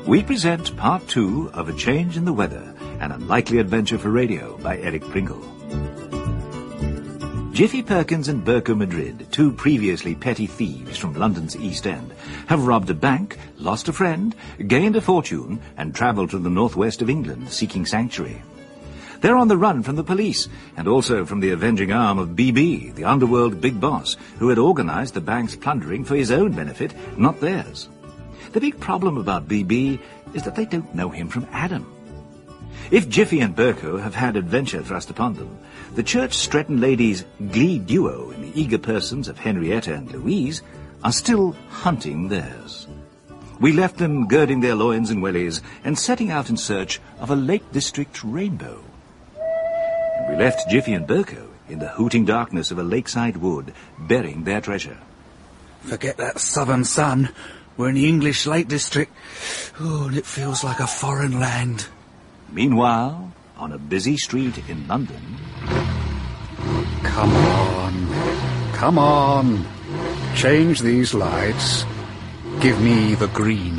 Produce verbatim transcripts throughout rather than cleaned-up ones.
We present part two of A Change in the Weather, an unlikely adventure for radio by Eric Pringle. Jiffy Perkins and Berko Madrid, two previously petty thieves from London's East End, have robbed a bank, lost a friend, gained a fortune, and travelled to the northwest of England seeking sanctuary. They're on the run from the police, and also from the avenging arm of B B, the underworld big boss, who had organised the bank's plundering for his own benefit, not theirs. The big problem about B B is that they don't know him from Adam. If Jiffy and Berko have had adventure thrust upon them, the Church Stretton ladies' glee duo in the eager persons of Henrietta and Louise are still hunting theirs. We left them girding their loins and wellies and setting out in search of a Lake District rainbow. And we left Jiffy and Berko in the hooting darkness of a lakeside wood, burying their treasure. Forget that southern sun. We're in the English Lake District. Oh, and it feels like a foreign land. Meanwhile, on a busy street in London... Come on. Come on. Change these lights. Give me the green.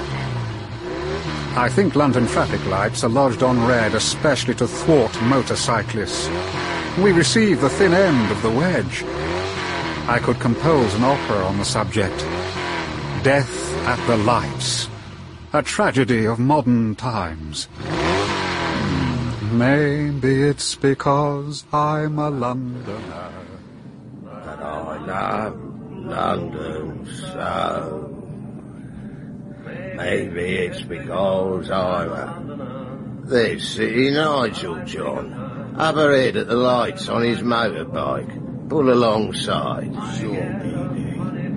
I think London traffic lights are lodged on red especially to thwart motorcyclists. We receive the thin end of the wedge. I could compose an opera on the subject. Death at the lights. A tragedy of modern times. Maybe it's because I'm a Londoner. But I love London so. Maybe it's because I'm a... There's City Nigel, John. Up ahead at the lights on his motorbike. Pull alongside. Sure, B B.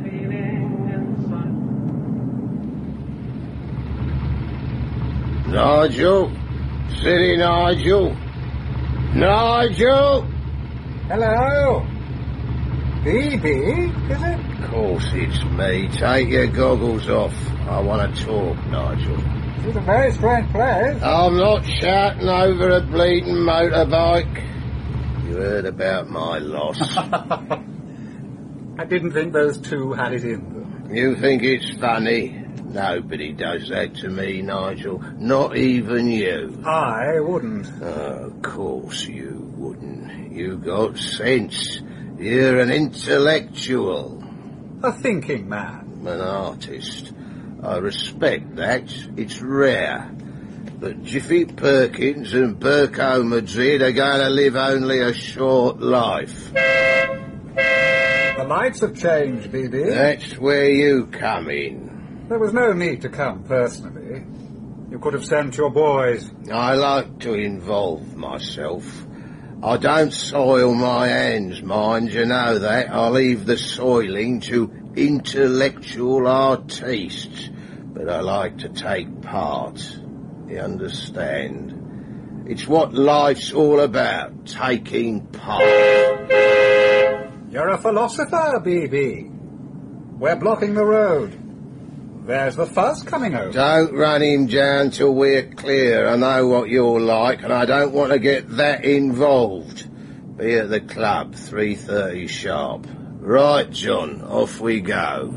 Nigel? City Nigel? Nigel? Hello? B B, is it? Of course it's me. Take your goggles off. I want to talk, Nigel. It's a very strange place. I'm not shouting over a bleeding motorbike. You heard about my loss. I didn't think those two had it in them. You think it's funny? Nobody does that to me, Nigel. Not even you. I wouldn't. Oh, of course you wouldn't. You got sense. You're an intellectual. A thinking man. An artist. I respect that. It's rare. But Jiffy Perkins and Berko Madrid are going to live only a short life. The lights have changed, B B. That's where you come in. There was no need to come personally. You could have sent your boys. I like to involve myself. I don't soil my hands, mind, you know that. I leave the soiling to intellectual artistes. But I like to take part. You understand? It's what life's all about, taking part. You're a philosopher, B B. We're blocking the road. There's the fuzz coming over. Don't run him down till we're clear. I know what you're like, and I don't want to get that involved. Be at the club, three thirty sharp. Right, John, off we go.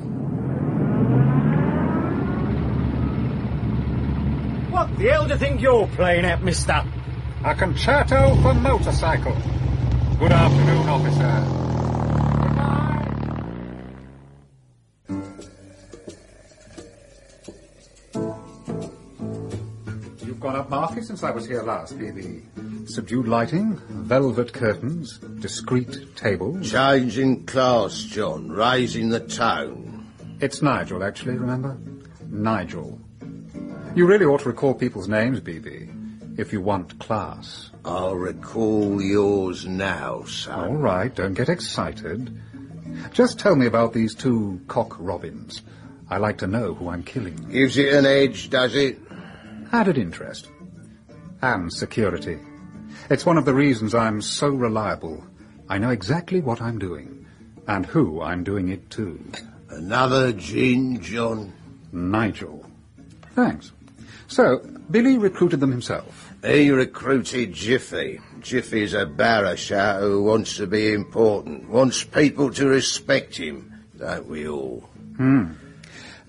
What the hell do you think you're playing at, mister? A concerto for motorcycle. Good afternoon, officer. Gone up market since I was here last, B B. Subdued lighting, velvet curtains, discreet tables. Changing class, John. Raising the tone. It's Nigel, actually, remember? Nigel. You really ought to recall people's names, B B, if you want class. I'll recall yours now, son. All right, don't get excited. Just tell me about these two cock robins. I like to know who I'm killing. Gives it an edge, does it? Added interest. And security. It's one of the reasons I'm so reliable. I know exactly what I'm doing, and who I'm doing it to. Another gin, John? Nigel. Thanks. So, Billy recruited them himself? He recruited Jiffy. Jiffy's a barashat who wants to be important, wants people to respect him, don't we all? Hmm.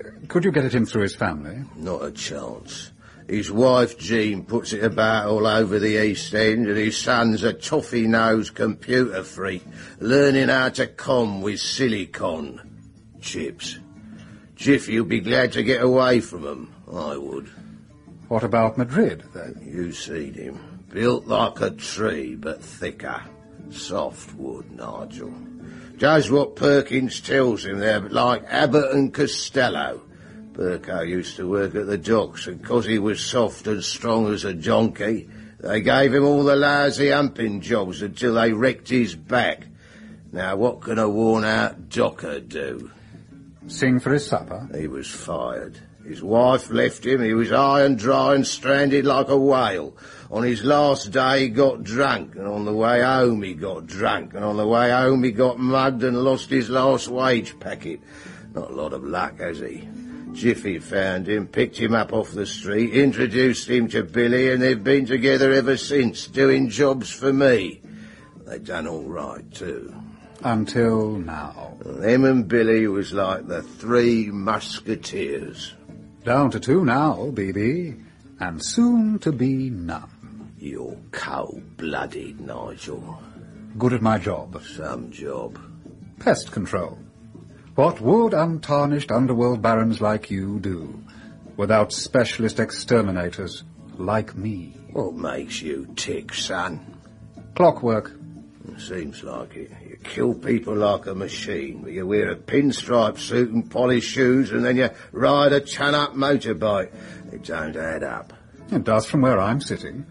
Could you get it in through his family? Not a chance. His wife, Jean, puts it about all over the East End, and his son's a toffee-nosed computer freak, learning how to com with silicon chips. Jiffy'll be glad to get away from them. I would. What about Madrid, then? You seed him. Built like a tree, but thicker. Soft wood, Nigel. Does what Perkins tells him there, but like Abbott and Costello. Burko used to work at the docks, and 'cause he was soft and strong as a donkey, they gave him all the lousy humping jobs until they wrecked his back. Now, what can a worn-out docker do? Sing for his supper? He was fired. His wife left him. He was high and dry and stranded like a whale. On his last day he got drunk, and on the way home he got drunk, and on the way home he got mugged and lost his last wage packet. Not a lot of luck, has he? Jiffy found him, picked him up off the street, introduced him to Billy, and they've been together ever since, doing jobs for me. They done all right, too. Until now. Them and Billy was like the three musketeers. Down to two now, B B, and soon to be none. You're cold-blooded, Nigel. Good at my job. Some job. Pest control. What would untarnished underworld barons like you do, without specialist exterminators like me? What makes you tick, son? Clockwork. Seems like it. You kill people like a machine, but you wear a pinstripe suit and polished shoes, and then you ride a ton-up motorbike. It don't add up. It does from where I'm sitting.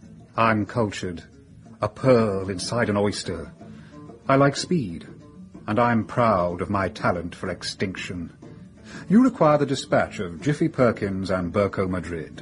I'm cultured, a pearl inside an oyster. I like speed, and I'm proud of my talent for extinction. You require the dispatch of Jiffy Perkins and Burko Madrid.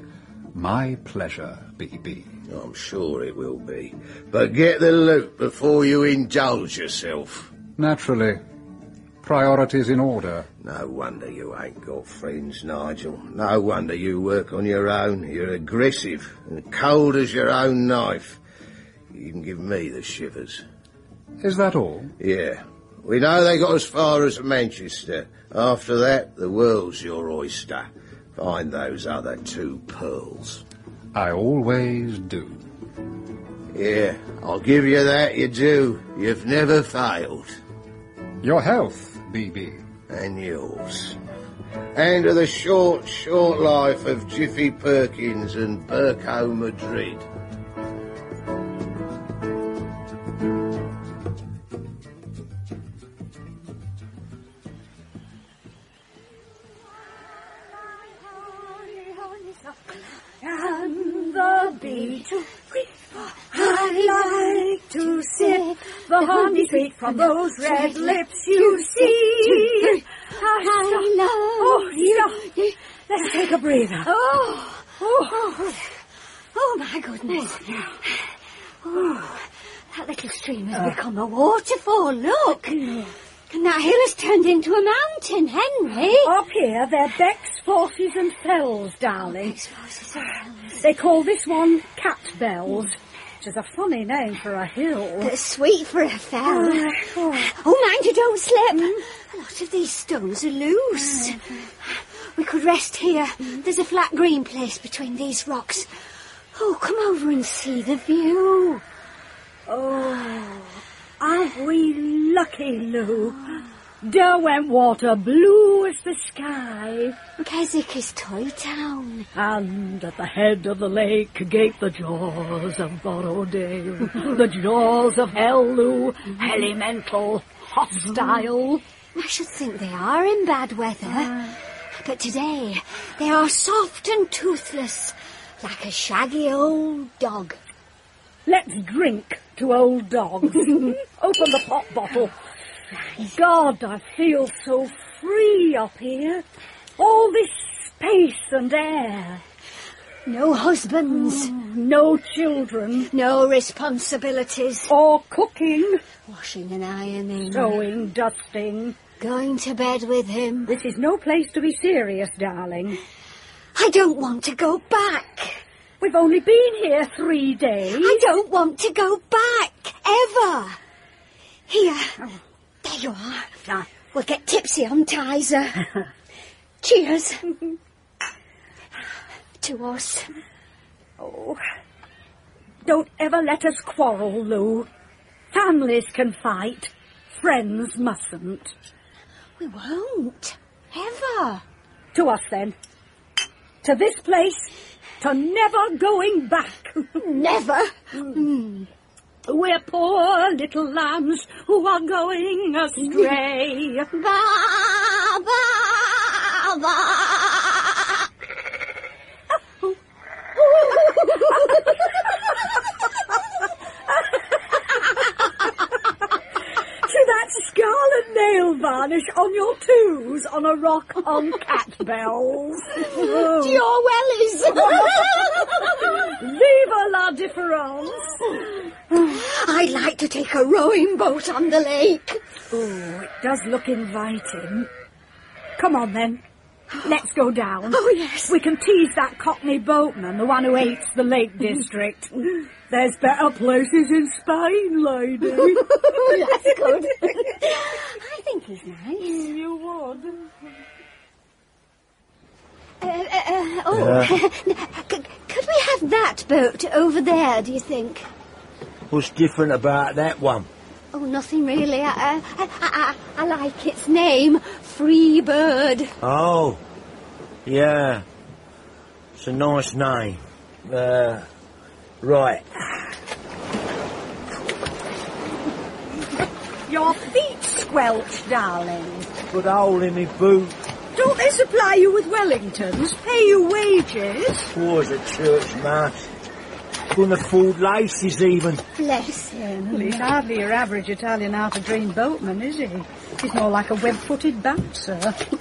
My pleasure, B B. I'm sure it will be. But get the loot before you indulge yourself. Naturally. Priorities in order. No wonder you ain't got friends, Nigel. No wonder you work on your own. You're aggressive and cold as your own knife. You can give me the shivers. Is that all? Yeah. We know they got as far as Manchester. After that, the world's your oyster. Find those other two pearls. I always do. Yeah, I'll give you that, you do. You've never failed. Your health, B B. And yours. And to the short, short life of Jiffy Perkins and Burko Madrid. And the beat, I like to sip the honey sweet from those red lips you see. I love oh, yeah. Let's take a breather. Oh, oh, oh my goodness. Oh, that little stream has uh, become a waterfall, look. And that hill has turned into a mountain, Henry. Up here, they're Becks, Forces and Fells, darling. Becks, Forces and Fells. They call this one Cat Bells, which is a funny name for a hill. But sweet for a fell. Uh, oh. oh, mind you don't slip. Mm. A lot of these stones are loose. Mm. We could rest here. Mm. There's a flat green place between these rocks. Oh, come over and see the view. Oh... Aren't we lucky, Lou? Derwentwater blue as the sky. Keswick is Toy Town. And at the head of the lake gape the jaws of Borrowdale. The jaws of hell, Lou. Elemental, hostile. I should think they are in bad weather. Uh, but today they are soft and toothless, like a shaggy old dog. Let's drink to old dogs. Open the pop bottle. God, I feel so free up here. All this space and air. No husbands. Oh, no children. No responsibilities. Or cooking. Washing and ironing. Sewing, dusting. Going to bed with him. This is no place to be serious, darling. I don't want to go back. We've only been here three days. I don't want to go back, ever. Here. Oh. There you are. Ah. We'll get tipsy on Tizer. Cheers. To us. Oh, don't ever let us quarrel, Lou. Families can fight. Friends mustn't. We won't. Ever. To us, then. To this place. To never going back. Never. Mm. We're poor little lambs who are going astray. Ba, ba, ba. To that scarlet nail varnish on your toes on a rock on cat bells. To your wellies. Viva la difference. I'd like to take a rowing boat on the lake. Oh, it does look inviting. Come on, then. Let's go down. Oh, yes. We can tease that Cockney boatman, the one who hates the Lake District. There's better places in Spain, lady. That's good. I think he's nice. You would. Uh, uh, oh, uh. C- could we have that boat over there, do you think? What's different about that one? Oh, nothing really. I, I, I, I, I like its name, Freebird. Oh, yeah. It's a nice name. Uh, right. Your feet squelch, darling. Put a hole in me boot. Don't they supply you with Wellingtons? Pay you wages? Poor as a church mouse. Couldn't afford laces even. Bless him. Well, he's hardly your average Italian out-of-drain boatman, is he? He's more like a web-footed bouncer.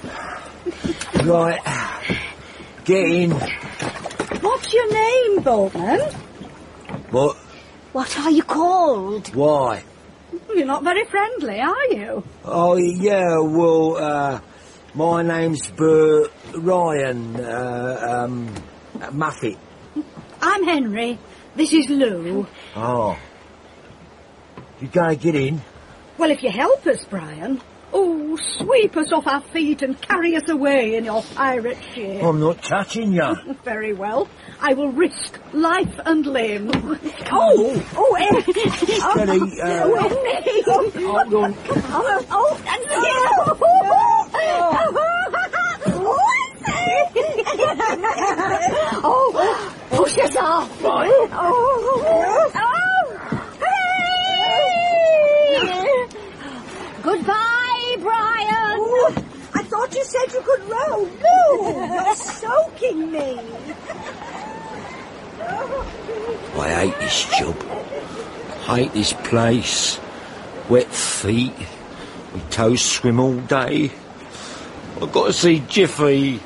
Right. Get in. What's your name, boatman? What? What are you called? Why? You're not very friendly, are you? Oh, yeah, well, uh, my name's Bert Ryan, uh, um, Muffet. I'm Henry. This is Lou. Oh. You gonna get in? Well, if you help us, Brian. Oh, sweep us off our feet and carry us away in your pirate ship. I'm not touching you. Very well. I will risk life and limb. Oh! Oh, Ed! Steady, uh... Oh, Henry! Hold on. Oh, oh, that's oh, oh, push us off. Right. Oh, oh. Hey! Goodbye, Brian. Oh, I thought you said you could row. No, you're soaking me. I hate this job. Hate this place. Wet feet. My toes swim all day. I've got to see Jiffy.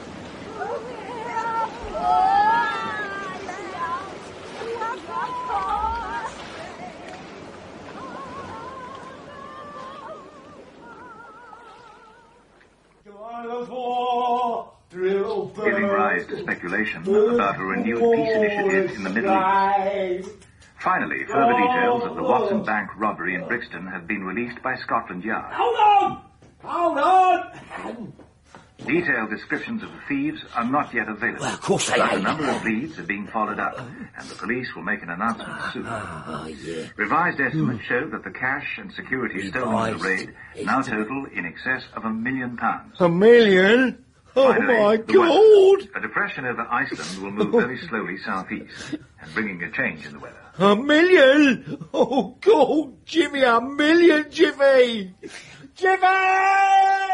Giving rise to speculation about a renewed peace initiative in the Middle East. Finally, further details of the Watson Bank robbery in Brixton have been released by Scotland Yard. Hold on! Hold on! Detailed descriptions of the thieves are not yet available. Well, of course they but ain't. a number of leads are being followed up, and the police will make an announcement soon. Oh, yeah. Revised estimates show that the cash and securities stolen in the raid now total in excess of a million pounds. A million? Oh, Finally, my the God! weather. A depression over Iceland will move very slowly southeast, and bringing a change in the weather. A million? Oh, God, Jimmy, a million, Jimmy! Jimmy!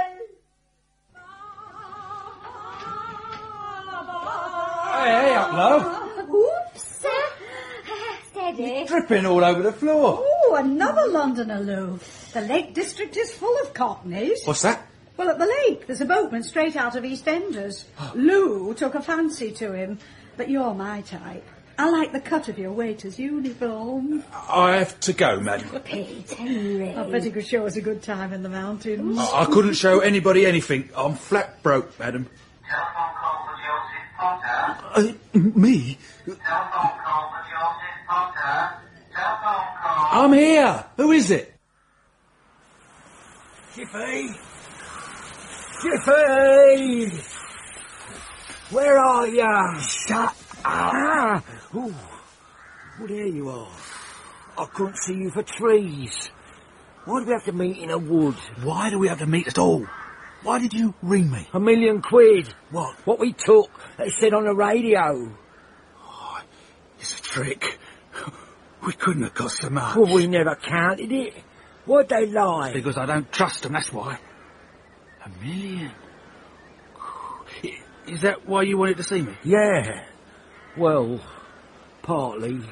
Hey, hey, up low. Oops. Steady. Dripping all over the floor. Oh, another Londoner, Lou. The Lake District is full of Cockneys. What's that? Well, at the lake, there's a boatman straight out of EastEnders. Lou took a fancy to him, but you're my type. I like the cut of your waiter's uniform. I have to go, madam. Pete, Henry. I bet you could show us a good time in the mountains. I, I couldn't show anybody anything. I'm flat broke, madam. Telephone call for Joseph Potter. Uh, me? Telephone call for Joseph Potter. Telephone call. I'm here. Who is it? Jiffy! Jiffy! Where are you? Shut up! Ooh. Well, there you are. I couldn't see you for trees. Why do we have to meet in a wood? Why do we have to meet at all? Why did you ring me? A million quid. What? What we took, they said on the radio. Oh, it's a trick. We couldn't have got so much. Well, we never counted it. Why'd they lie? Because I don't trust them, that's why. A million? Is that why you wanted to see me? Yeah. Well, partly.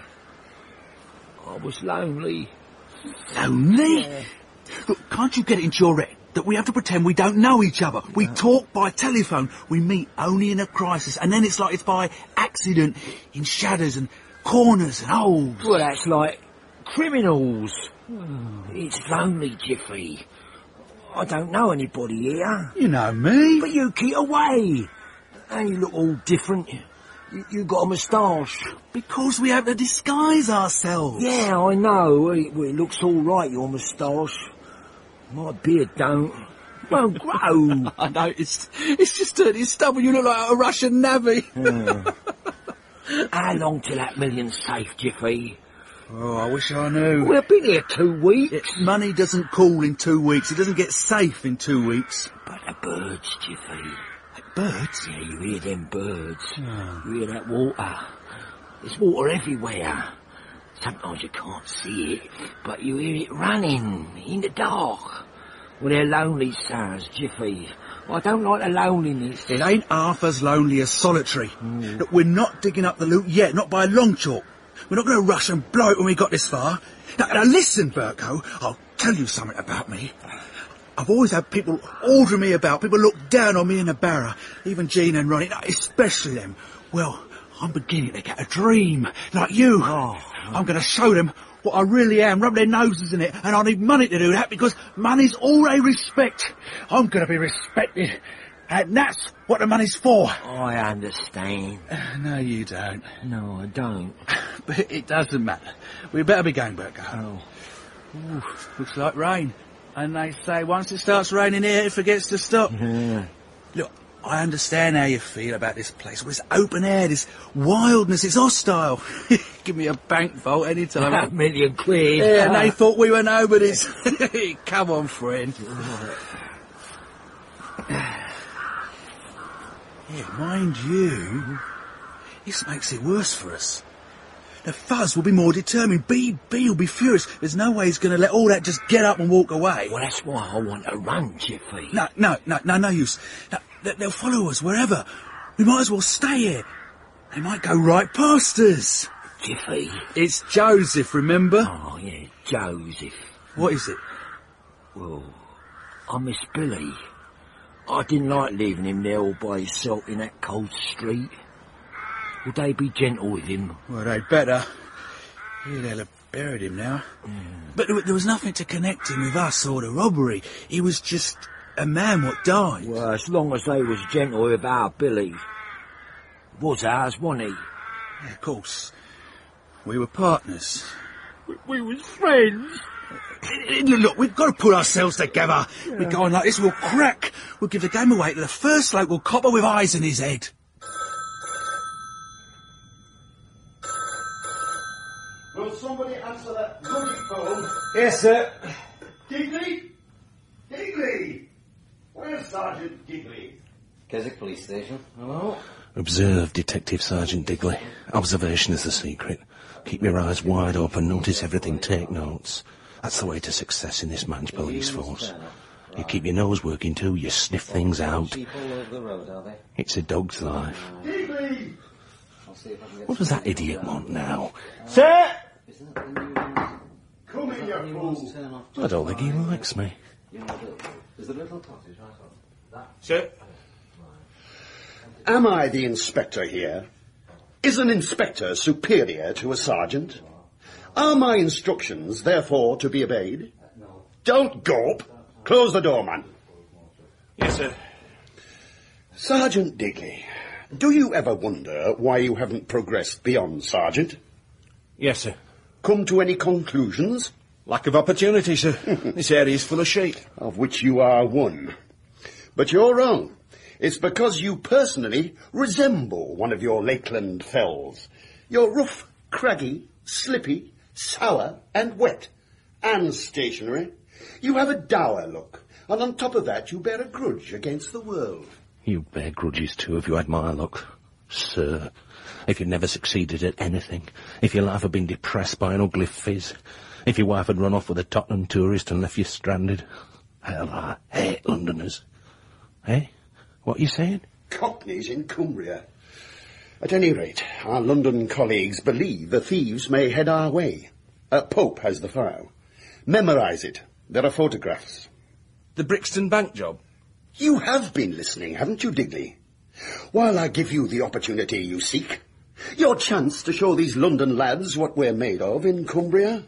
I was lonely. Lonely? Yeah. Look, can't you get it into your head that we have to pretend we don't know each other? We no. talk by telephone. We meet only in a crisis. And then it's like it's by accident, in shadows and corners and holes. Well, that's like criminals. Oh. It's lonely, Jiffy. I don't know anybody here. You know me. But you keep away. And you look all different. You, you got a moustache. Because we have to disguise ourselves. Yeah, I know. It, well, it looks all right, your moustache. My beard don't. Won't grow. I know, it's, it's just dirty stubble. You look like a Russian navvy. Yeah. How long till that million's safe, Jiffy? Oh, I wish I knew. We've been here two weeks. It, money doesn't cool in two weeks. It doesn't get safe in two weeks. But the birds, Jiffy. Birds? Yeah, you hear them birds. Oh. You hear that water. There's water everywhere. Sometimes you can't see it, but you hear it running in the dark. Well, they're lonely stars, Jiffy. I don't like the loneliness. It ain't half as lonely as solitary. Mm. Look, we're not digging up the loot yet, not by a long chalk. We're not going to rush and blow it when we got this far. Now, now listen, Berko, I'll tell you something about me. I've always had people order me about, people look down on me in the barra, even Jean and Ronnie, especially them. Well, I'm beginning to get a dream, like you. Oh. I'm going to show them what I really am, rub their noses in it, and I need money to do that because money's all they respect. I'm going to be respected, and that's what the money's for. I understand. Uh, no, you don't. No, I don't. But it doesn't matter. We better be going, Berko. Oh. Ooh, looks like rain. And they say once it starts raining here, it forgets to stop. Yeah. Look, I understand how you feel about this place. Well, it's open air, this wildness, it's hostile. Give me a bank vault any time. A million quid. Yeah, and they thought we were nobodies. Come on, friend. Yeah, mind you, this makes it worse for us. The Fuzz will be more determined. B B will be furious. There's no way he's going to let all that just get up and walk away. Well, that's why I want to run, Jiffy. No, no, no, no, no use. No, they'll follow us wherever. We might as well stay here. They might go right past us. Jiffy. It's Joseph, remember? Oh, yeah, Joseph. What is it? Well, I miss Billy. I didn't like leaving him there all by himself in that cold street. Would they be gentle with him? Well, they'd better. Yeah, they'll have buried him now. Mm. But there was nothing to connect him with us or the robbery. He was just a man what died. Well, as long as they was gentle with our Billy. Was ours, wasn't he? Yeah, of course. We were partners. We, we was friends. Look, we've got to pull ourselves together. Yeah. We go on like this, we'll crack. We'll give the game away to the first local copper with eyes in his head. Will somebody answer that bloody phone? Yes, sir. Gigley? Gigley! Where's Sergeant Gigley? Keswick Police Station. Hello? Observe, Detective Sergeant Digley. Observation is the secret. Keep your eyes wide open, notice everything, take notes. That's the way to success in this man's police force. You keep your nose working too, you sniff things out. It's a dog's life. Gigley! What does that idiot want now? Sir! Come in, you fool! I don't think he likes me. Sir? Am I the inspector here? Is an inspector superior to a sergeant? Are my instructions, therefore, to be obeyed? Don't gawp. Close the door, man. Yes, sir. Sergeant Digley, do you ever wonder why you haven't progressed beyond sergeant? Yes, sir. Come to any conclusions? Lack of opportunity, sir. This area's full of sheep. Of which you are one. But you're wrong. It's because you personally resemble one of your Lakeland fells. You're rough, craggy, slippy, sour and wet, and stationary. You have a dour look, and on top of that you bear a grudge against the world. You bear grudges too if you had my luck, sir. If you never succeeded at anything, if your life had been depressed by an ugly fizz, if your wife had run off with a Tottenham tourist and left you stranded. Hell, I hate Londoners. Eh? What are you saying? Cockneys in Cumbria. At any rate, our London colleagues believe the thieves may head our way. Uh, Pope has the file. Memorise it. There are photographs. The Brixton Bank job? You have been listening, haven't you, Digley? While I give you the opportunity you seek, your chance to show these London lads what we're made of in Cumbria.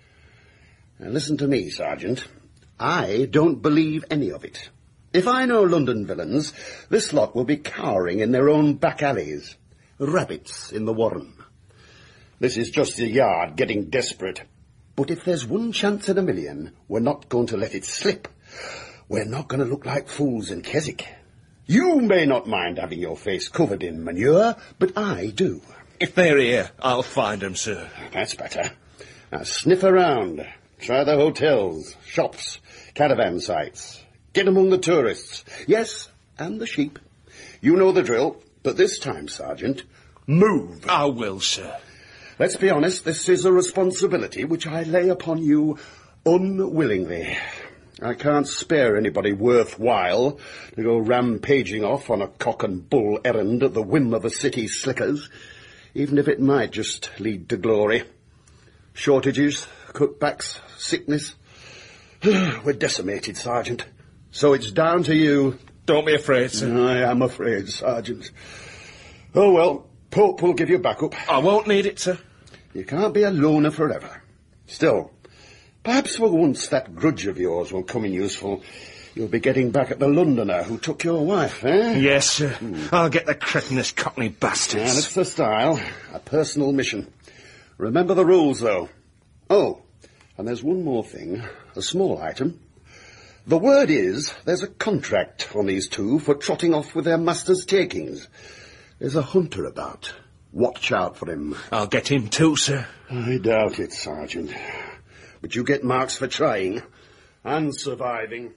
Now listen to me, Sergeant. I don't believe any of it. If I know London villains, this lot will be cowering in their own back alleys. Rabbits in the warren. This is just the Yard getting desperate. But if there's one chance in a million, we're not going to let it slip. We're not going to look like fools in Keswick. You may not mind having your face covered in manure, but I do. If they're here, I'll find them, sir. That's better. Now sniff around. Try the hotels, shops, caravan sites. Get among the tourists. Yes, and the sheep. You know the drill, but this time, Sergeant, move. I will, sir. Let's be honest, this is a responsibility which I lay upon you unwillingly. I can't spare anybody worthwhile to go rampaging off on a cock and bull errand at the whim of the city slickers, even if it might just lead to glory. Shortages, cutbacks, sickness. We're decimated, Sergeant. So it's down to you. Don't be afraid, sir. I am afraid, Sergeant. Oh, well, Pope will give you backup. I won't need it, sir. You can't be a loner forever. Still, perhaps for once that grudge of yours will come in useful. You'll be getting back at the Londoner who took your wife, eh? Yes, sir. Hmm. I'll get the cretinous cockney bastards. Yeah, that's the style. A personal mission. Remember the rules, though. Oh, and there's one more thing. A small item. The word is there's a contract on these two for trotting off with their master's takings. There's a hunter about. Watch out for him. I'll get him too, sir. I doubt it, Sergeant. But you get marks for trying and surviving.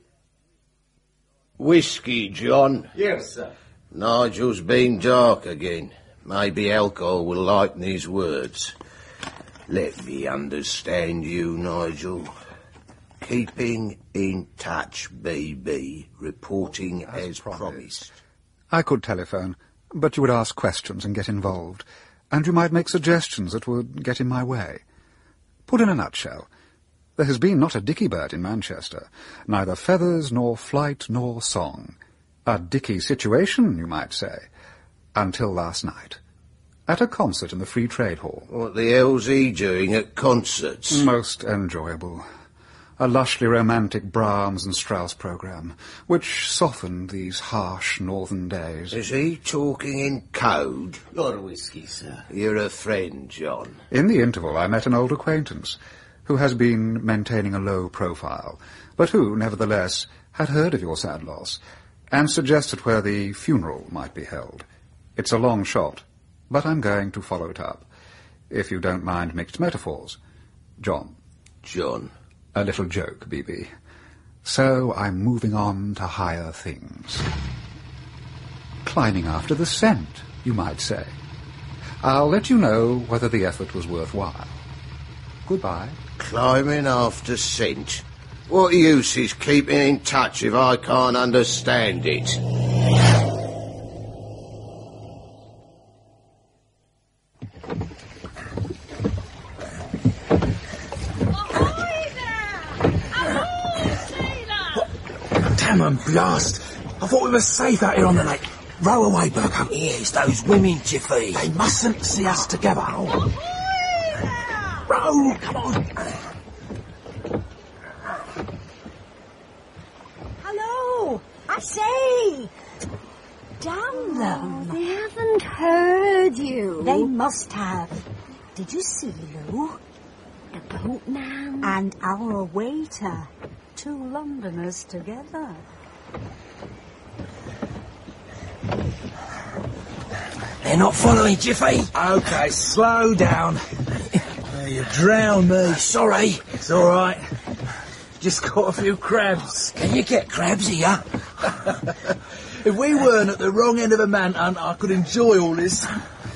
Whiskey, John? Yes, sir. Nigel's been dark again. Maybe alcohol will lighten his words. Let me understand you, Nigel. Keeping in touch, B B. Reporting as, as promised. promised. I could telephone, but you would ask questions and get involved, and you might make suggestions that would get in my way. Put in a nutshell, there has been not a dicky bird in Manchester, neither feathers nor flight nor song. A dicky situation, you might say, until last night. At a concert in the Free Trade Hall. What the hell's he doing at concerts? Most enjoyable. A lushly romantic Brahms and Strauss programme, which softened these harsh northern days. Is he talking in code? Your whiskey, sir. You're a friend, John. In the interval, I met an old acquaintance, who has been maintaining a low profile, but who, nevertheless, had heard of your sad loss, and suggested where the funeral might be held. It's a long shot, but I'm going to follow it up, if you don't mind mixed metaphors. John. John. A little joke, B B. So I'm moving on to higher things. Climbing after the scent, you might say. I'll let you know whether the effort was worthwhile. Goodbye. Climbing after scent? What use is keeping in touch if I can't understand it? Damn blast! I thought we were safe out here on the lake. Row away, Burko. Yes, those women, Jiffy. They mustn't see us together. Oh. Row, come on. Hello, I say. Damn them. They haven't heard you. They must have. Did you see, Lou? The boatman and our waiter. Two Londoners together. better not follow me, Jiffy. OK, slow down. Uh, you drown me. Sorry. It's all right. Just caught a few crabs. Can you get crabs here? If we weren't at the wrong end of a manhunt, I could enjoy all this.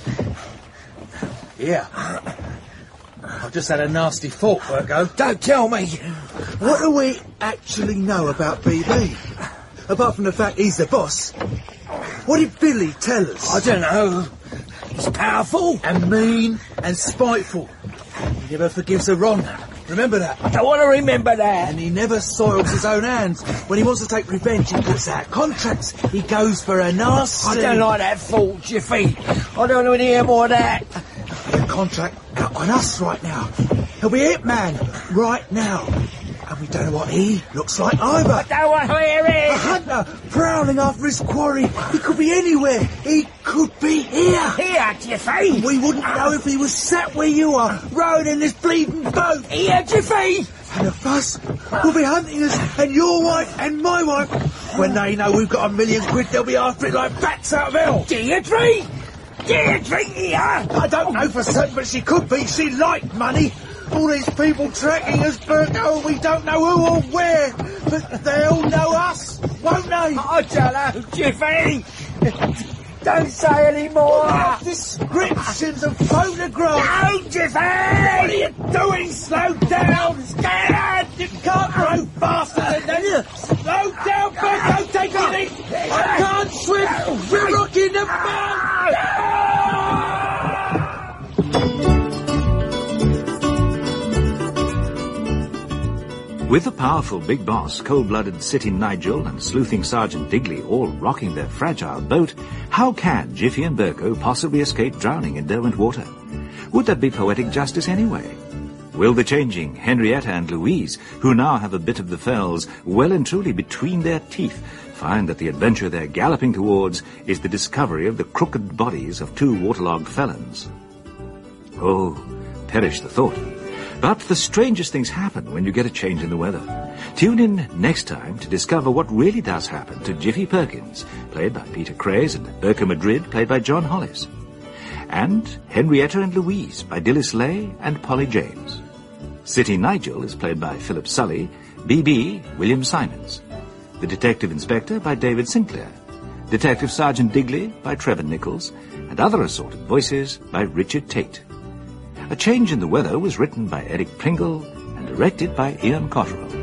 Yeah. I've just had a nasty thought, Virgo. Don't tell me. What do we actually know about B B? Apart from the fact he's the boss. What did Billy tell us? I don't know. He's powerful. And mean and spiteful. He never forgives a wrong. Remember that? I don't want to remember that. And he never soils his own hands. When he wants to take revenge, he puts out contracts. He goes for a nasty... I don't like that thought, Jiffy. I don't want to hear more of that. The contract out on us right now. He'll be it, man. Right now. And we don't know what he looks like either. I don't want to hear it. A hunter prowling after his quarry. He could be anywhere. He could be here. Here, Jiffy. We wouldn't know if he was sat where you are, rowing in this bleeding boat. Here, Jiffy. And the fuss will be hunting us, and your wife and my wife. When they know we've got a million quid, they'll be after it like bats out of hell. Deirdre? Deirdre here? I don't know for certain, but she could be. She liked money. All these people tracking us, Virgo, we don't know who or where, but they'll know us, won't they? I don't know, Jiffy. Don't say any more. Descriptions of photographs. No, Jiffy! What are you doing? Slow down. Scared! You can't run faster than that. Slow down, Virgo. Take it easy. I can't swim. We're rocking the boat. With the powerful big boss, cold-blooded Sitting Nigel and sleuthing Sergeant Digley all rocking their fragile boat, how can Jiffy and Berko possibly escape drowning in Derwent water? Would that be poetic justice anyway? Will the changing Henrietta and Louise, who now have a bit of the fells well and truly between their teeth, find that the adventure they're galloping towards is the discovery of the crooked bodies of two waterlogged felons? Oh, perish the thought. But the strangest things happen when you get a change in the weather. Tune in next time to discover what really does happen to Jiffy Perkins, played by Peter Craze, and Berko Madrid, played by John Hollis. And Henrietta and Louise by Dilys Lay and Polly James. Sitting Nigel is played by Philip Sully, B B, William Simons. The Detective Inspector by David Sinclair. Detective Sergeant Digley by Trevor Nichols, and other assorted voices by Richard Tate. A Change in the Weather was written by Eric Pringle and directed by Ian Cotterill.